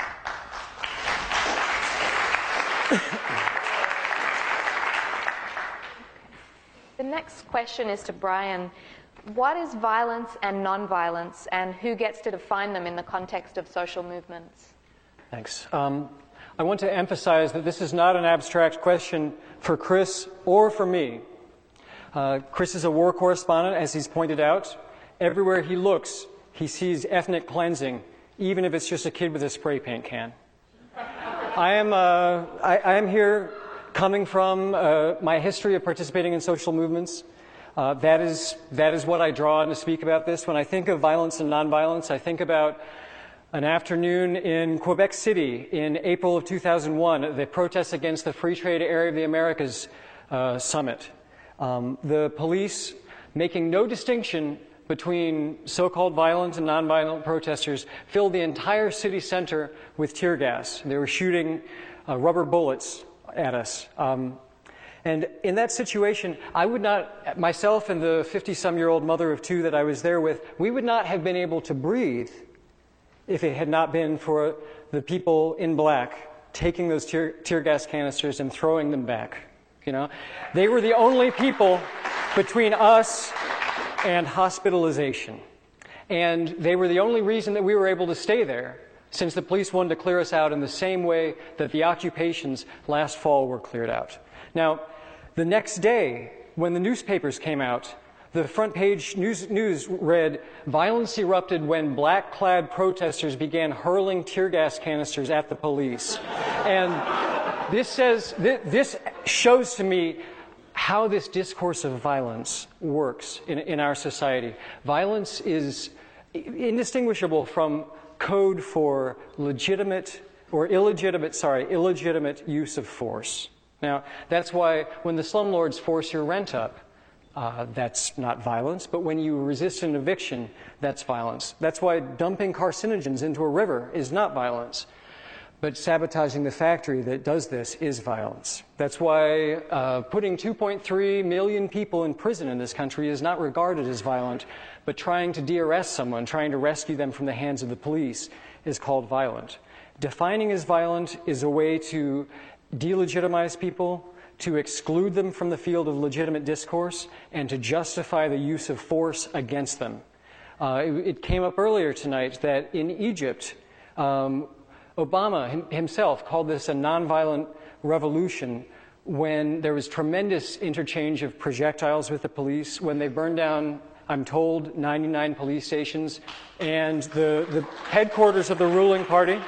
The next question is to Brian. What is violence and non-violence, and who gets to define them in the context of social movements? Thanks. Um, I want to emphasize that this is not an abstract question for Chris or for me. Uh, Chris is a war correspondent, as he's pointed out. Everywhere he looks, he sees ethnic cleansing, even if it's just a kid with a spray paint can. I am, uh, I, I am here coming from uh, my history of participating in social movements. Uh, that is, that is what I draw on to speak about this. When I think of violence and nonviolence, I think about an afternoon in Quebec City in April of two thousand one, the protests against the Free Trade Area of the Americas uh, summit. Um, the police, making no distinction between so-called violent and nonviolent protesters, filled the entire city center with tear gas. They were shooting uh, rubber bullets at us. Um, and in that situation, I would not, myself and the fifty-some-year-old mother of two that I was there with, we would not have been able to breathe if it had not been for the people in black taking those tear, tear gas canisters and throwing them back. You know, they were the only people between us and hospitalization. And they were the only reason that we were able to stay there, since the police wanted to clear us out in the same way that the occupations last fall were cleared out. Now, the next day, when the newspapers came out, the front page news, news read, "Violence erupted when black-clad protesters began hurling tear gas canisters at the police." And this says, this shows to me how this discourse of violence works in, in our society. Violence is indistinguishable from code for legitimate or illegitimate, sorry, illegitimate use of force. Now, that's why when the slumlords force your rent up, Uh, that's not violence, but when you resist an eviction, that's violence. That's why dumping carcinogens into a river is not violence. but sabotaging the factory that does this is violence. That's why uh, putting two point three million people in prison in this country is not regarded as violent, but trying to de-arrest someone, trying to rescue them from the hands of the police, is called violent. Defining as violent is a way to delegitimize people, to exclude them from the field of legitimate discourse, and to justify the use of force against them. Uh, it, it came up earlier tonight that in Egypt, um, Obama him, himself called this a nonviolent revolution when there was tremendous interchange of projectiles with the police, when they burned down, I'm told, ninety-nine police stations, and the, the headquarters of the ruling party.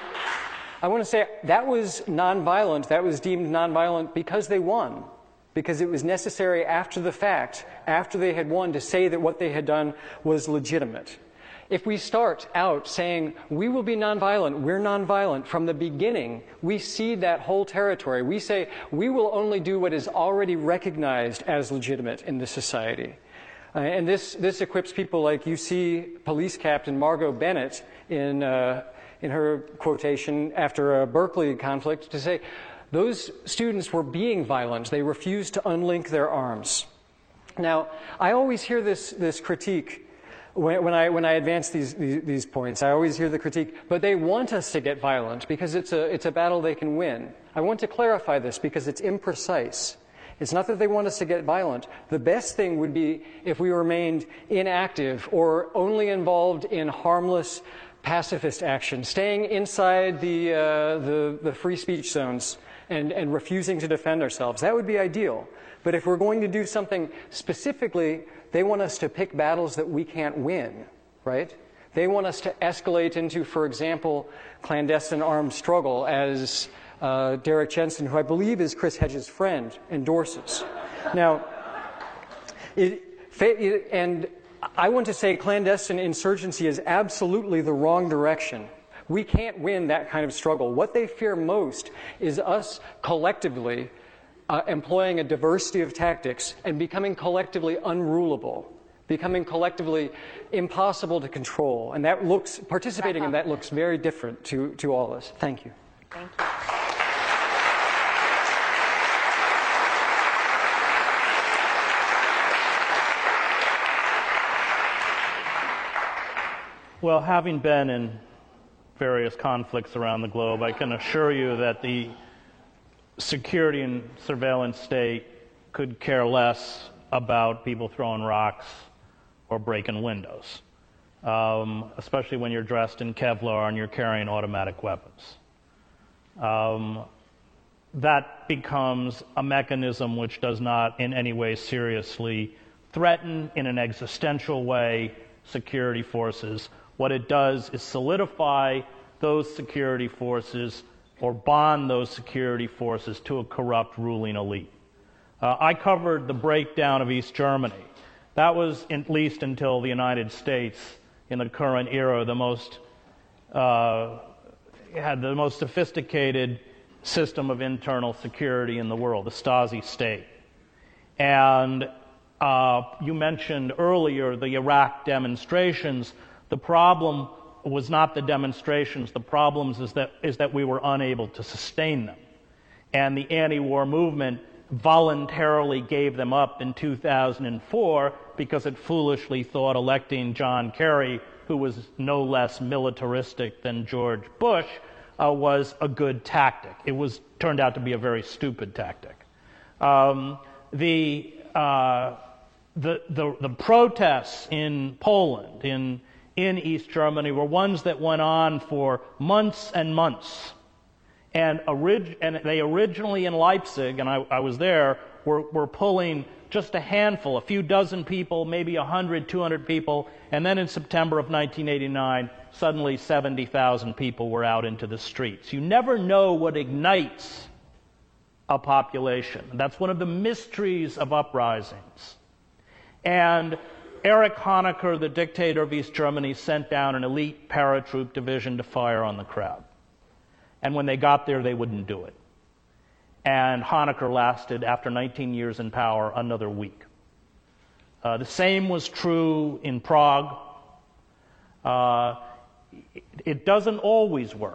I want to say that was nonviolent. That was deemed nonviolent because they won, because it was necessary after the fact, after they had won, to say that what they had done was legitimate. If we start out saying, we will be nonviolent, we're nonviolent, from the beginning, we cede that whole territory. We say, we will only do what is already recognized as legitimate in this society. Uh, and this, this equips people like you see Police Captain Margot Bennett in, uh, in her quotation after a Berkeley conflict to say, those students were being violent. They refused to unlink their arms. Now, I always hear this, this critique when, when, I, when I advance these, these, these points. I always hear the critique, but they want us to get violent because it's a, it's a battle they can win. I want to clarify this because it's imprecise. It's not that they want us to get violent. The best thing would be if we remained inactive or only involved in harmless pacifist action, staying inside the, uh, the, the free speech zones and, and refusing to defend ourselves. That would be ideal. But if we're going to do something specifically, they want us to pick battles that we can't win, right? They want us to escalate into, for example, clandestine armed struggle, as uh, Derek Jensen, who I believe is Chris Hedges' friend, endorses. Now, it, and I want to say clandestine insurgency is absolutely the wrong direction. We can't win that kind of struggle. What they fear most is us collectively uh, employing a diversity of tactics and becoming collectively unrulable, becoming collectively impossible to control. And that looks, participating in that looks very different to, to all of us. Thank you. Thank you. Well, having been in various conflicts around the globe, I can assure you that the security and surveillance state could care less about people throwing rocks or breaking windows, um, especially when you're dressed in Kevlar and you're carrying automatic weapons. Um, that becomes a mechanism which does not in any way seriously threaten in an existential way security forces. What it does is solidify those security forces or bond those security forces to a corrupt ruling elite. Uh, I covered the breakdown of East Germany. That was, at least until the United States, in the current era, the most uh, had the most sophisticated system of internal security in the world, the Stasi state. And uh, you mentioned earlier the Iraq demonstrations. The problem was not the demonstrations. The problem is that, is that we were unable to sustain them. And the anti-war movement voluntarily gave them up in two thousand four because it foolishly thought electing John Kerry, who was no less militaristic than George Bush, uh, was a good tactic. It was turned out to be a very stupid tactic. Um, the, uh, the, the, the protests in Poland, in in East Germany, were ones that went on for months and months. And, orig- and they originally in Leipzig, and I, I was there, were, were pulling just a handful, a few dozen people, maybe one hundred, two hundred people, and then in September of nineteen eighty-nine, suddenly seventy thousand people were out into the streets. You never know what ignites a population. That's one of the mysteries of uprisings. And Erich Honecker, the dictator of East Germany, sent down an elite paratroop division to fire on the crowd. And when they got there, they wouldn't do it. And Honecker lasted, after nineteen years in power, another week. Uh, the same was true in Prague. Uh, it, it doesn't always work.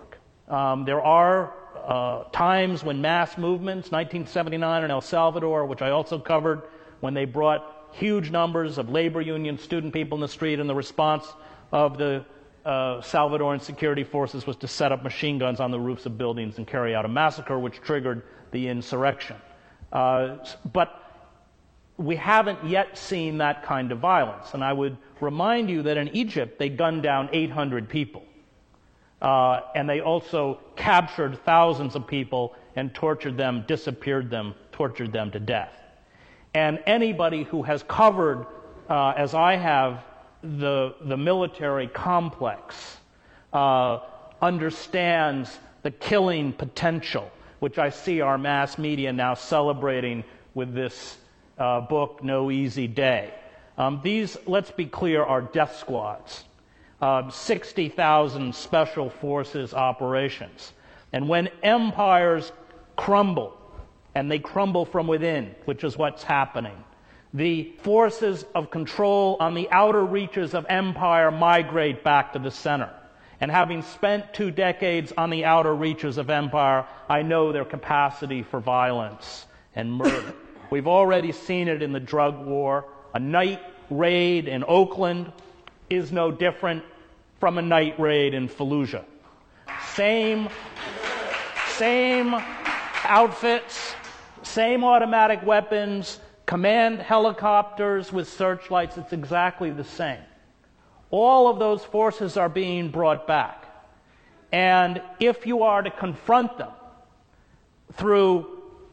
Um, there are uh, times when mass movements, nineteen seventy-nine in El Salvador, which I also covered, when they brought huge numbers of labor union student people in the street, and the response of the uh, Salvadoran security forces was to set up machine guns on the roofs of buildings and carry out a massacre, which triggered the insurrection. Uh, but we haven't yet seen that kind of violence. And I would remind you that in Egypt, they gunned down eight hundred people. Uh, and they also captured thousands of people and tortured them, disappeared them, tortured them to death. And anybody who has covered, uh, as I have, the, the military complex uh, understands the killing potential, which I see our mass media now celebrating with this uh, book, No Easy Day. Um, these, let's be clear, are death squads. Uh, sixty thousand special forces operations. And when empires crumble, and they crumble from within, which is what's happening, the forces of control on the outer reaches of empire migrate back to the center. And having spent two decades on the outer reaches of empire, I know their capacity for violence and murder. We've already seen it in the drug war. A night raid in Oakland is no different from a night raid in Fallujah. Same, same outfits, same automatic weapons, command helicopters with searchlights. It's exactly the same. All of those forces are being brought back. And if you are to confront them through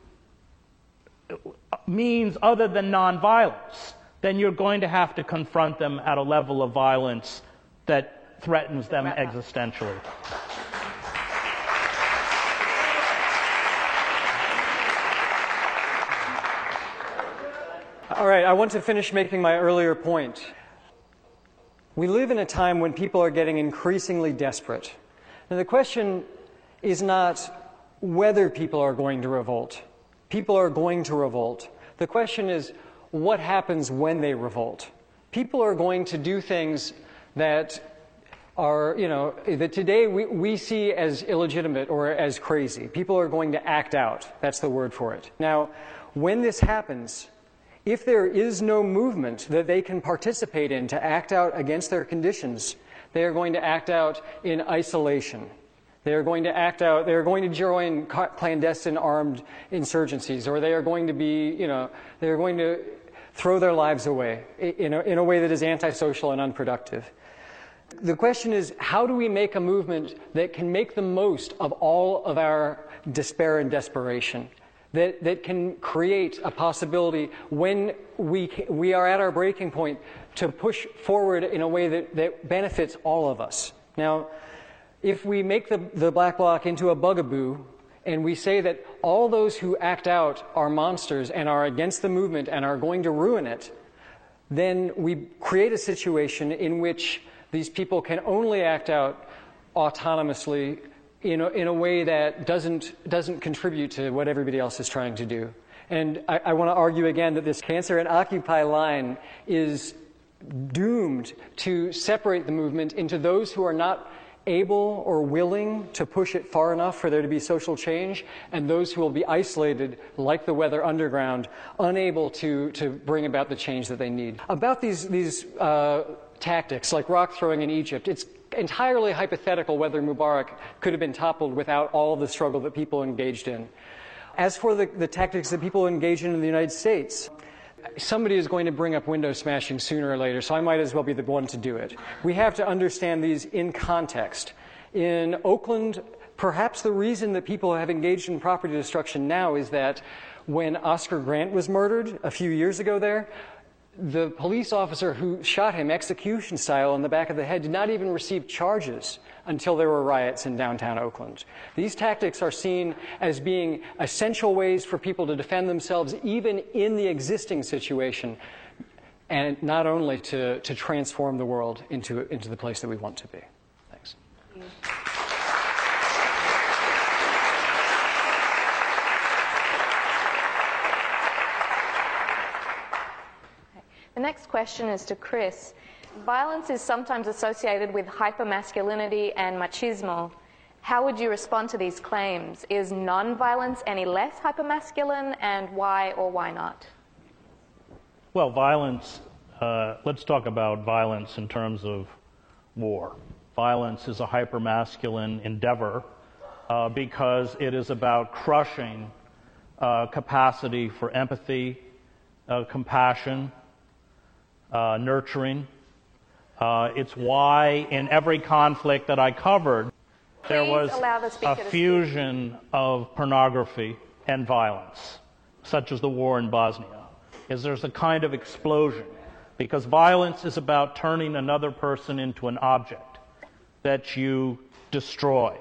means other than nonviolence, then you're going to have to confront them at a level of violence that threatens them existentially. All right, I want to finish making my earlier point. We live in a time when people are getting increasingly desperate. Now, the question is not whether people are going to revolt. People are going to revolt. The question is, what happens when they revolt? People are going to do things that are, you know, that today we, we see as illegitimate or as crazy. People are going to act out. That's the word for it. Now, when this happens, if there is no movement that they can participate in to act out against their conditions, they are going to act out in isolation. They are going to act out, they are going to join clandestine armed insurgencies, or they are going to be, you know, they are going to throw their lives away in a, in a way that is antisocial and unproductive. The question is, how do we make a movement that can make the most of all of our despair and desperation? That, that can create a possibility when we, we are at our breaking point to push forward in a way that, that benefits all of us. Now, if we make the, the Black Bloc into a bugaboo and we say that all those who act out are monsters and are against the movement and are going to ruin it, then we create a situation in which these people can only act out autonomously in a, in a way that doesn't, doesn't contribute to what everybody else is trying to do. And I, I want to argue again that this Cancer and Occupy line is doomed to separate the movement into those who are not able or willing to push it far enough for there to be social change, and those who will be isolated, like the Weather Underground, unable to, to bring about the change that they need. About these, these uh, tactics, like rock throwing in Egypt, it's entirely hypothetical whether Mubarak could have been toppled without all of the struggle that people engaged in. As for the, the tactics that people engage in in the United States, somebody is going to bring up window smashing sooner or later, so I might as well be the one to do it. We have to understand these in context. In Oakland, perhaps the reason that people have engaged in property destruction now is that when Oscar Grant was murdered a few years ago there, the police officer who shot him execution style in the back of the head did not even receive charges until there were riots in downtown Oakland. These tactics are seen as being essential ways for people to defend themselves even in the existing situation, and not only to, to transform the world into, into the place that we want to be. Thanks. The next question is to Chris. Violence is sometimes associated with hypermasculinity and machismo. How would you respond to these claims? Is non-violence any less hypermasculine, and why or why not? Well, violence, uh, let's talk about violence in terms of war. Violence is a hypermasculine endeavor uh, because it is about crushing uh, capacity for empathy, uh, compassion, uh, nurturing. Uh, it's why in every conflict that I covered, there was a fusion of pornography and violence, such as the war in Bosnia. Is there's a kind of explosion, because violence is about turning another person into an object that you destroy.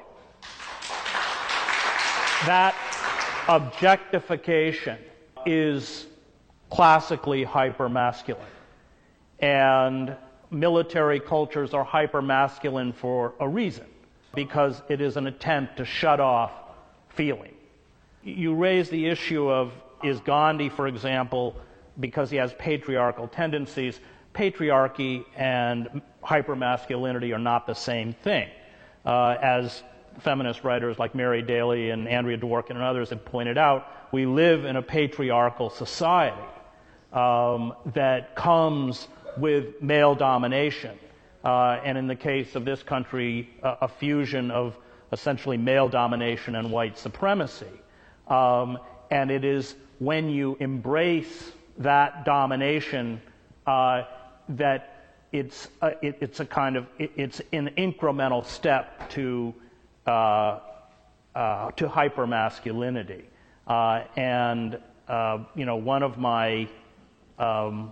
That objectification is classically hypermasculine, and military cultures are hypermasculine for a reason, because it is an attempt to shut off feeling. You raise the issue of, is Gandhi, for example, because he has patriarchal tendencies, patriarchy and hypermasculinity are not the same thing. Uh, as feminist writers like Mary Daly and Andrea Dworkin and others have pointed out, we live in a patriarchal society um, that comes with male domination. Uh, and in the case of this country, uh, a fusion of essentially male domination and white supremacy. Um, and it is when you embrace that domination uh, that it's a, it, it's a kind of it, it's an incremental step to uh, uh, to hypermasculinity. Uh, and uh, you know, one of my um,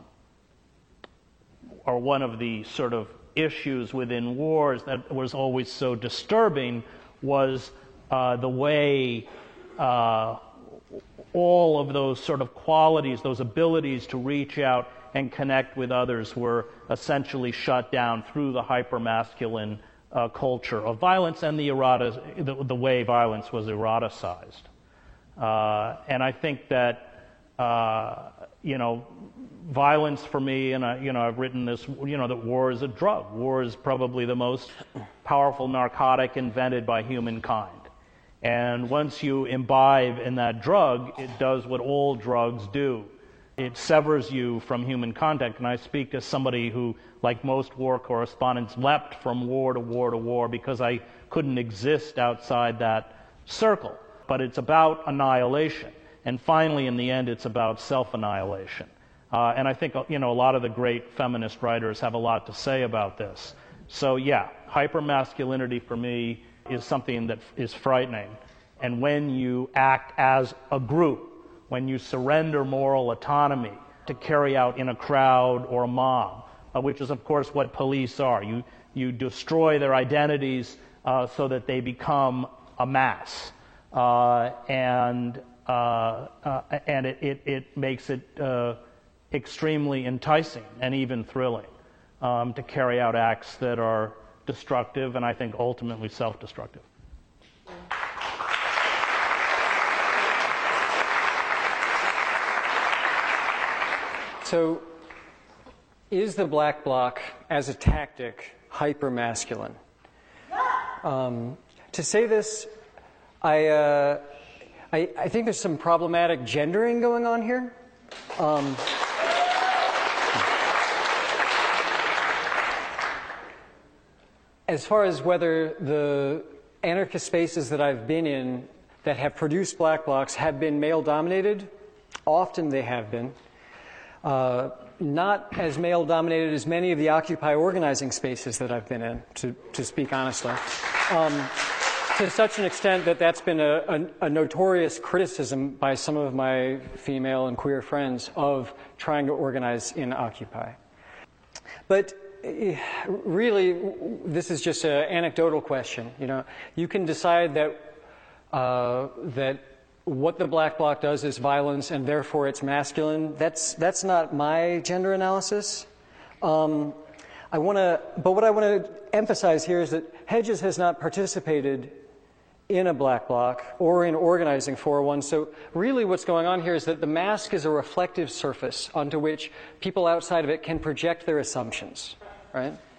or one of the sort of issues within wars that was always so disturbing was uh, the way uh, all of those sort of qualities, those abilities to reach out and connect with others were essentially shut down through the hypermasculine uh, culture of violence and the, eroti- the, the way violence was eroticized. Uh, and I think that, uh, you know, violence for me, and I, you know, I've written this, you know, that war is a drug. War is probably the most powerful narcotic invented by humankind. And once you imbibe in that drug, it does what all drugs do. It severs you from human contact. And I speak as somebody who, like most war correspondents, leapt from war to war to war because I couldn't exist outside that circle. But it's about annihilation. And finally, in the end, it's about self-annihilation. Uh, and I think, you know, a lot of the great feminist writers have a lot to say about this. So, yeah, hypermasculinity for me is something that is frightening. And when you act as a group, when you surrender moral autonomy to carry out in a crowd or a mob, uh, which is, of course, what police are. You, you destroy their identities uh, so that they become a mass. Uh, and uh, uh, and it, it, it makes it uh, extremely enticing and even thrilling um, to carry out acts that are destructive and I think ultimately self-destructive. So, is the black bloc as a tactic hyper-masculine? Um, to say this, I, uh, I I think there's some problematic gendering going on here. Um, As far as whether the anarchist spaces that I've been in that have produced black blocs have been male-dominated, often they have been. Uh, not as male-dominated as many of the Occupy organizing spaces that I've been in, to, to speak honestly. Um, to such an extent that that's been a, a, a notorious criticism by some of my female and queer friends of trying to organize in Occupy. But really, this is just an anecdotal question. You know, you can decide that uh, that what the black bloc does is violence, and therefore it's masculine. That's that's not my gender analysis. Um, I want to, but what I want to emphasize here is that Hedges has not participated in a black bloc or in organizing for one. So really what's going on here is that the mask is a reflective surface onto which people outside of it can project their assumptions, right?